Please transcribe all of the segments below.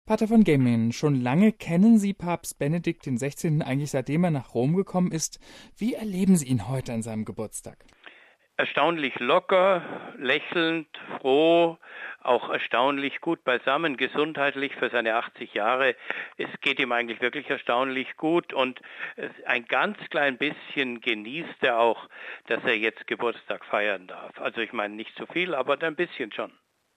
Pater von Gemen, schon lange kennen Sie Papst Benedikt XVI. Eigentlich seitdem er nach Rom gekommen ist. Wie erleben Sie ihn heute an seinem Geburtstag? Erstaunlich locker, lächelnd, froh, auch erstaunlich gut beisammen, gesundheitlich für seine 80 Jahre. Es geht ihm eigentlich wirklich erstaunlich gut und ein ganz klein bisschen genießt er auch, dass er jetzt Geburtstag feiern darf. Also ich meine nicht zu viel, aber ein bisschen schon.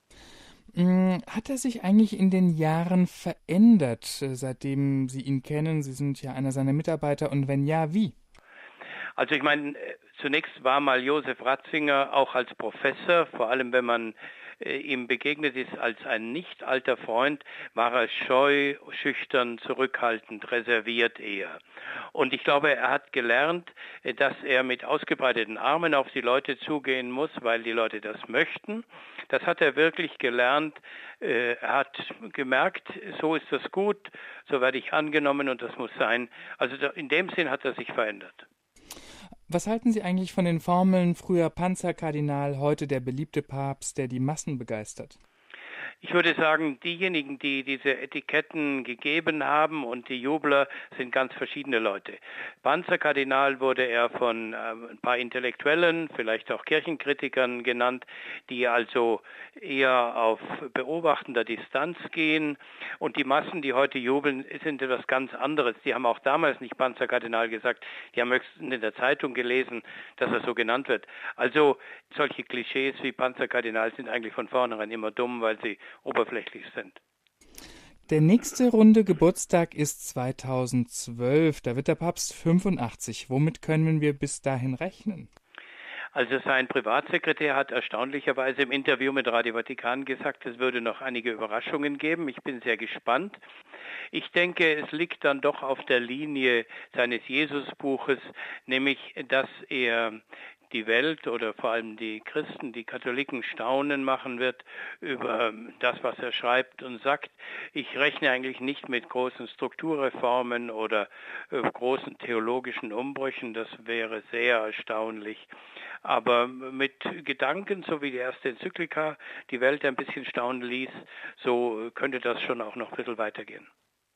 Hat er sich eigentlich in den Jahren verändert, seitdem Sie ihn kennen? Sie sind ja einer seiner Mitarbeiter und wenn ja, wie? Also ich meine, zunächst war mal Josef Ratzinger auch als Professor, vor allem wenn man ihm begegnet ist als ein nicht alter Freund, war er scheu, schüchtern, zurückhaltend, reserviert eher. Und ich glaube, er hat gelernt, dass er mit ausgebreiteten Armen auf die Leute zugehen muss, weil die Leute das möchten. Das hat er wirklich gelernt. Er hat gemerkt, so ist das gut, so werde ich angenommen und das muss sein. Also in dem Sinn hat er sich verändert. Was halten Sie eigentlich von den Formeln früher Panzerkardinal, heute der beliebte Papst, der die Massen begeistert? Ich würde sagen, diejenigen, die diese Etiketten gegeben haben und die Jubler sind ganz verschiedene Leute. Panzerkardinal wurde er von ein paar Intellektuellen, vielleicht auch Kirchenkritikern genannt, die also eher auf beobachtender Distanz gehen. Und die Massen, die heute jubeln, sind etwas ganz anderes. Die haben auch damals nicht Panzerkardinal gesagt, die haben höchstens in der Zeitung gelesen, dass er so genannt wird. Also solche Klischees wie Panzerkardinal sind eigentlich von vornherein immer dumm, weil sie oberflächlich sind. Der nächste runde Geburtstag ist 2012. Da wird der Papst 85. Womit können wir bis dahin rechnen? Also sein Privatsekretär hat erstaunlicherweise im Interview mit Radio Vatikan gesagt, es würde noch einige Überraschungen geben. Ich bin sehr gespannt. Ich denke, es liegt dann doch auf der Linie seines Jesusbuches, nämlich, dass er die Welt oder vor allem die Christen, die Katholiken staunen machen wird über das, was er schreibt und sagt. Ich rechne eigentlich nicht mit großen Strukturreformen oder großen theologischen Umbrüchen, das wäre sehr erstaunlich. Aber mit Gedanken, so wie die erste Enzyklika die Welt ein bisschen staunen ließ, so könnte das schon auch noch ein bisschen weitergehen.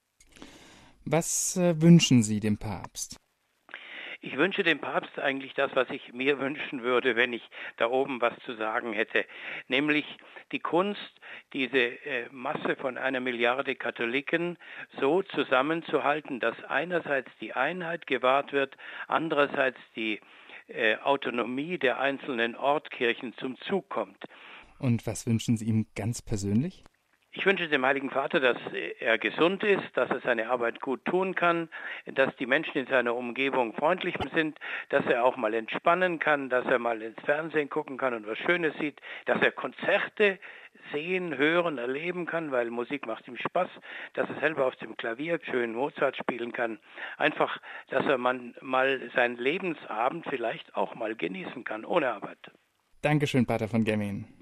Was wünschen Sie dem Papst? Ich wünsche dem Papst eigentlich das, was ich mir wünschen würde, wenn ich da oben was zu sagen hätte, nämlich die Kunst, diese Masse von 1 Milliarde Katholiken so zusammenzuhalten, dass einerseits die Einheit gewahrt wird, andererseits die Autonomie der einzelnen Ortkirchen zum Zug kommt. Und was wünschen Sie ihm ganz persönlich? Ich wünsche dem Heiligen Vater, dass er gesund ist, dass er seine Arbeit gut tun kann, dass die Menschen in seiner Umgebung freundlich sind, dass er auch mal entspannen kann, dass er mal ins Fernsehen gucken kann und was Schönes sieht, dass er Konzerte sehen, hören, erleben kann, weil Musik macht ihm Spaß, dass er selber auf dem Klavier schön Mozart spielen kann. Einfach, dass er mal seinen Lebensabend vielleicht auch mal genießen kann, ohne Arbeit. Dankeschön, Pater von Gemen.